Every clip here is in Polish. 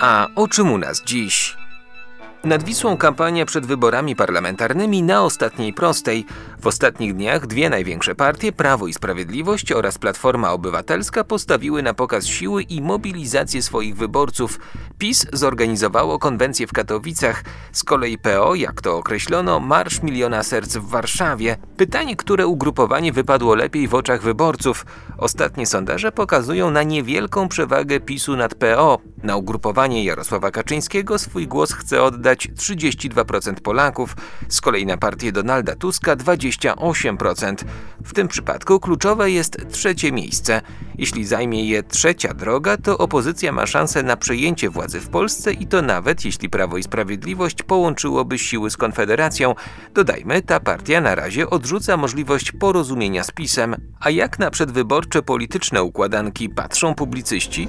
A o czym u nas dziś? Nad Wisłą kampania przed wyborami parlamentarnymi na ostatniej prostej. W ostatnich dniach dwie największe partie, Prawo i Sprawiedliwość oraz Platforma Obywatelska, postawiły na pokaz siły i mobilizację swoich wyborców. PiS zorganizowało konwencję w Katowicach, z kolei PO, jak to określono, Marsz Miliona Serc w Warszawie. Pytanie, które ugrupowanie wypadło lepiej w oczach wyborców. Ostatnie sondaże pokazują na niewielką przewagę PiS-u nad PO. Na ugrupowanie Jarosława Kaczyńskiego swój głos chce oddać 32% Polaków, z kolei na partię Donalda Tuska 28%. W tym przypadku kluczowe jest trzecie miejsce. Jeśli zajmie je trzecia droga, to opozycja ma szansę na przejęcie władzy w Polsce i to nawet jeśli Prawo i Sprawiedliwość połączyłoby siły z Konfederacją. Dodajmy, ta partia na razie odrzuca możliwość porozumienia z PiS-em. A jak na przedwyborcze polityczne układanki patrzą publicyści?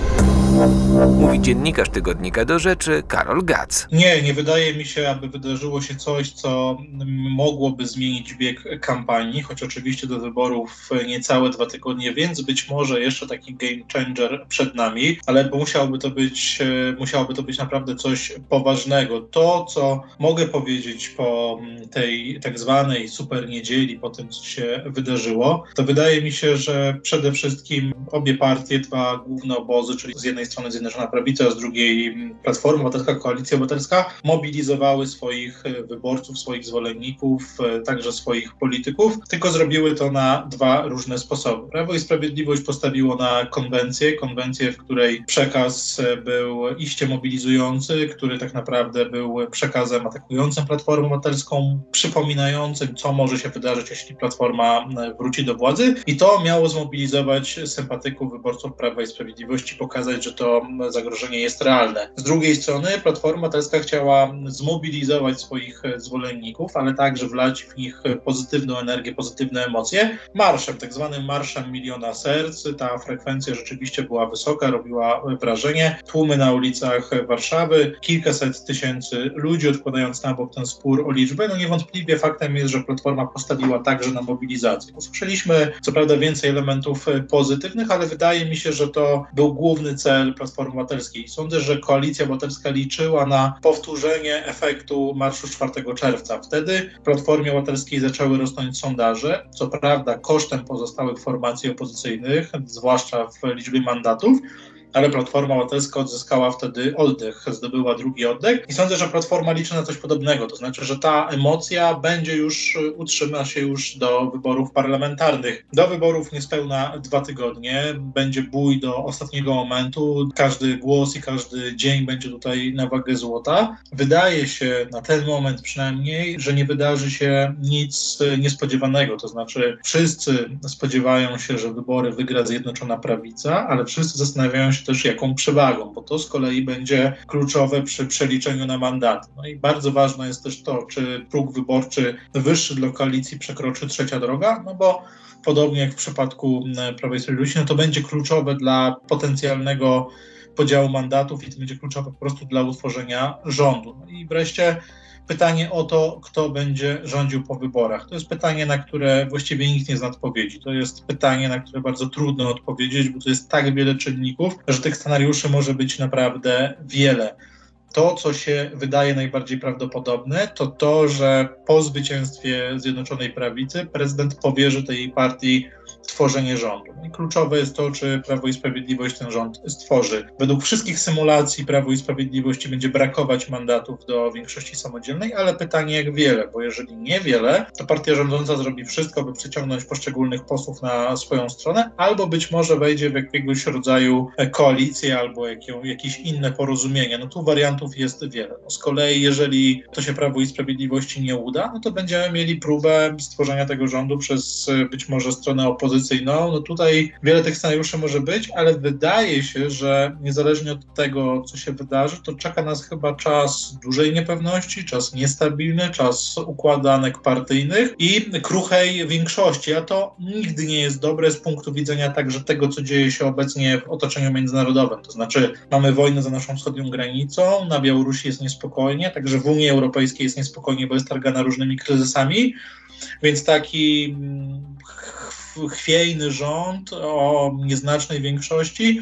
Mówi dziennikarz tygodnika Do Rzeczy Karol Gac. Nie wydaje mi się, aby wydarzyło się coś, co mogłoby zmienić bieg kampanii, choć oczywiście do wyborów niecałe 2 tygodnie, więc być może jeszcze taki game changer przed nami, ale musiałoby to być naprawdę coś poważnego. To, co mogę powiedzieć po tej tak zwanej super niedzieli, po tym, co się wydarzyło, to wydaje mi się, że przede wszystkim obie partie, dwa główne obozy, czyli z jednej strony Zjednoczona Prawica, a z drugiej Platforma Obywatelska, Koalicja Obywatelska, mobilizowały swoich wyborców, swoich zwolenników, także swoich polityków, tylko zrobiły to na dwa różne sposoby. Prawo i Sprawiedliwość postawiło na konwencję, w której przekaz był iście mobilizujący, który tak naprawdę był przekazem atakującym Platformę Obywatelską, przypominającym, co może się wydarzyć, jeśli Platforma wróci do władzy, i to miało zmobilizować sympatyków, wyborców Prawa i Sprawiedliwości, pokazać, że to zagrożenie jest realne. Z drugiej strony Platforma Obywatelska chciała zmobilizować swoich zwolenników, ale także wlać w nich pozytywną energię, pozytywne emocje marszem, tak zwanym Marszem Miliona Serc. Ta frekwencja rzeczywiście była wysoka, robiła wrażenie. Tłumy na ulicach Warszawy, kilkaset tysięcy ludzi, odkładając na bok ten spór o liczbę. Niewątpliwie faktem jest, że Platforma postawiła także na mobilizację. Usłyszeliśmy co prawda więcej elementów pozytywnych, ale wydaje mi się, że to był główny cel Platformy Obywatelskiej. Sądzę, że Koalicja Obywatelska liczyła na powtórzenie efektu marszu 4 czerwca. Wtedy Platformie Obywatelskiej zaczęły rosnąć sondaże, co prawda kosztem pozostałych formacji opozycyjnych, zwłaszcza w liczbie mandatów, ale Platforma Obywatelska odzyskała wtedy oddech, zdobyła drugi oddech i sądzę, że Platforma liczy na coś podobnego, to znaczy, że ta emocja utrzyma się już do wyborów parlamentarnych. Do wyborów niespełna 2 tygodnie, będzie bój do ostatniego momentu, każdy głos i każdy dzień będzie tutaj na wagę złota. Wydaje się na ten moment przynajmniej, że nie wydarzy się nic niespodziewanego, to znaczy wszyscy spodziewają się, że wybory wygra Zjednoczona Prawica, ale wszyscy zastanawiają się też jaką przewagą, bo to z kolei będzie kluczowe przy przeliczeniu na mandaty. No i bardzo ważne jest też to, czy próg wyborczy wyższy dla koalicji przekroczy trzecia droga, no bo podobnie jak w przypadku Prawa i Sprawiedliwości, no to będzie kluczowe dla potencjalnego podziału mandatów i to będzie kluczowe po prostu dla utworzenia rządu. No i wreszcie pytanie o to, kto będzie rządził po wyborach. To jest pytanie, na które właściwie nikt nie zna odpowiedzi. To jest pytanie, na które bardzo trudno odpowiedzieć, bo to jest tak wiele czynników, że tych scenariuszy może być naprawdę wiele. To, co się wydaje najbardziej prawdopodobne, to to, że po zwycięstwie Zjednoczonej Prawicy prezydent powierzy tej partii tworzenie rządu. I kluczowe jest to, czy Prawo i Sprawiedliwość ten rząd stworzy. Według wszystkich symulacji Prawo i Sprawiedliwości będzie brakować mandatów do większości samodzielnej, ale pytanie jak wiele, bo jeżeli niewiele, to partia rządząca zrobi wszystko, by przyciągnąć poszczególnych posłów na swoją stronę, albo być może wejdzie w jakiegoś rodzaju koalicję albo jakieś inne porozumienie. No tu wariantów jest wiele. No z kolei jeżeli to się Prawo i Sprawiedliwości nie uda, no to będziemy mieli próbę stworzenia tego rządu przez być może stronę opozycyjną. No tutaj wiele tych scenariuszy może być, ale wydaje się, że niezależnie od tego, co się wydarzy, to czeka nas chyba czas dużej niepewności, czas niestabilny, czas układanek partyjnych i kruchej większości, a to nigdy nie jest dobre z punktu widzenia także tego, co dzieje się obecnie w otoczeniu międzynarodowym. To znaczy mamy wojnę za naszą wschodnią granicą, na Białorusi jest niespokojnie, także w Unii Europejskiej jest niespokojnie, bo jest targana różnymi kryzysami, więc taki chwiejny rząd o nieznacznej większości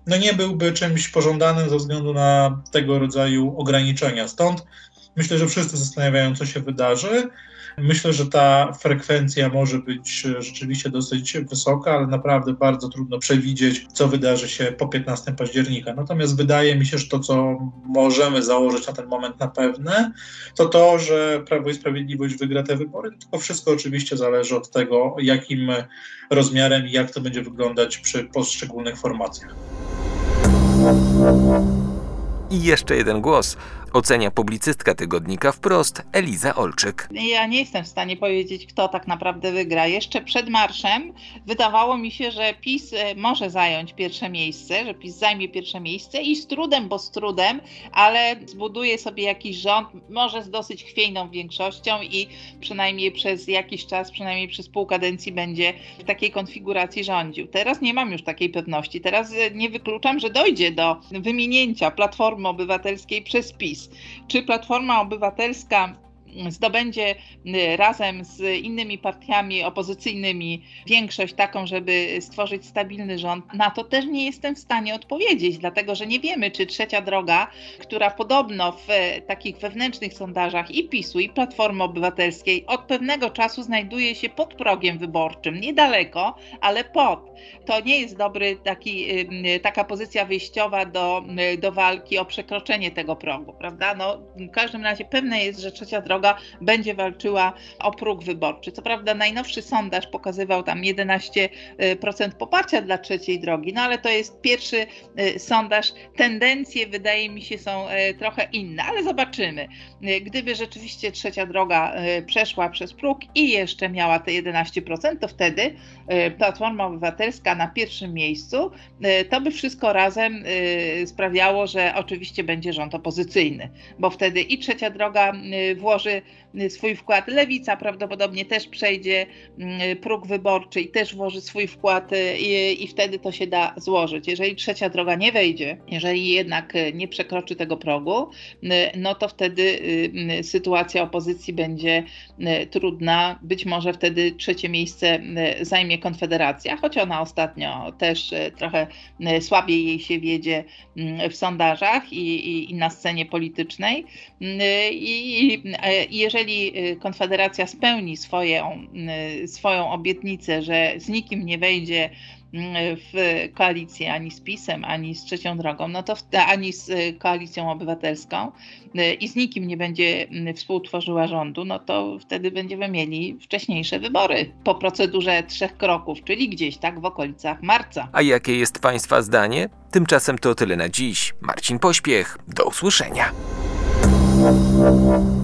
nie byłby czymś pożądanym ze względu na tego rodzaju ograniczenia. Stąd myślę, że wszyscy zastanawiają, co się wydarzy. Myślę, że ta frekwencja może być rzeczywiście dosyć wysoka, ale naprawdę bardzo trudno przewidzieć, co wydarzy się po 15 października. Natomiast wydaje mi się, że to, co możemy założyć na ten moment na pewne, to, że Prawo i Sprawiedliwość wygra te wybory. To wszystko oczywiście zależy od tego, jakim rozmiarem i jak to będzie wyglądać przy poszczególnych formacjach. I jeszcze jeden głos. Ocenia publicystka tygodnika Wprost Eliza Olczyk. Ja nie jestem w stanie powiedzieć, kto tak naprawdę wygra. Jeszcze przed marszem wydawało mi się, że PiS może zająć pierwsze miejsce, że PiS zajmie pierwsze miejsce i z trudem, ale zbuduje sobie jakiś rząd, może z dosyć chwiejną większością i przynajmniej przez jakiś czas, przynajmniej przez pół kadencji będzie w takiej konfiguracji rządził. Teraz nie mam już takiej pewności. Teraz nie wykluczam, że dojdzie do wymienięcia Platformy Obywatelskiej przez PiS. Czy Platforma Obywatelska zdobędzie razem z innymi partiami opozycyjnymi większość taką, żeby stworzyć stabilny rząd? Na to też nie jestem w stanie odpowiedzieć, dlatego że nie wiemy, czy Trzecia Droga, która podobno w takich wewnętrznych sondażach i PiS-u, i Platformy Obywatelskiej od pewnego czasu znajduje się pod progiem wyborczym, niedaleko, ale pod. To nie jest dobry taka pozycja wyjściowa do walki o przekroczenie tego progu, prawda? W każdym razie pewne jest, że Trzecia Droga będzie walczyła o próg wyborczy. Co prawda najnowszy sondaż pokazywał tam 11% poparcia dla Trzeciej Drogi, ale to jest pierwszy sondaż. Tendencje, wydaje mi się, są trochę inne, ale zobaczymy. Gdyby rzeczywiście Trzecia Droga przeszła przez próg i jeszcze miała te 11%, to wtedy Platforma Obywatelska na pierwszym miejscu, to by wszystko razem sprawiało, że oczywiście będzie rząd opozycyjny, bo wtedy i Trzecia Droga włoży swój wkład, Lewica prawdopodobnie też przejdzie próg wyborczy i też włoży swój wkład i wtedy to się da złożyć. Jeżeli Trzecia Droga nie wejdzie, jeżeli jednak nie przekroczy tego progu, to wtedy sytuacja opozycji będzie trudna. Być może wtedy trzecie miejsce zajmie Konfederacja, choć ona ostatnio też trochę słabiej jej się wiedzie w sondażach i na scenie politycznej. I jeżeli Konfederacja spełni swoją obietnicę, że z nikim nie wejdzie w koalicję ani z PiS-em, ani z Trzecią Drogą, ani z Koalicją Obywatelską i z nikim nie będzie współtworzyła rządu, to wtedy będziemy mieli wcześniejsze wybory po procedurze 3 kroków, czyli gdzieś tak w okolicach marca. A jakie jest Państwa zdanie? Tymczasem to tyle na dziś. Marcin Pośpiech. Do usłyszenia.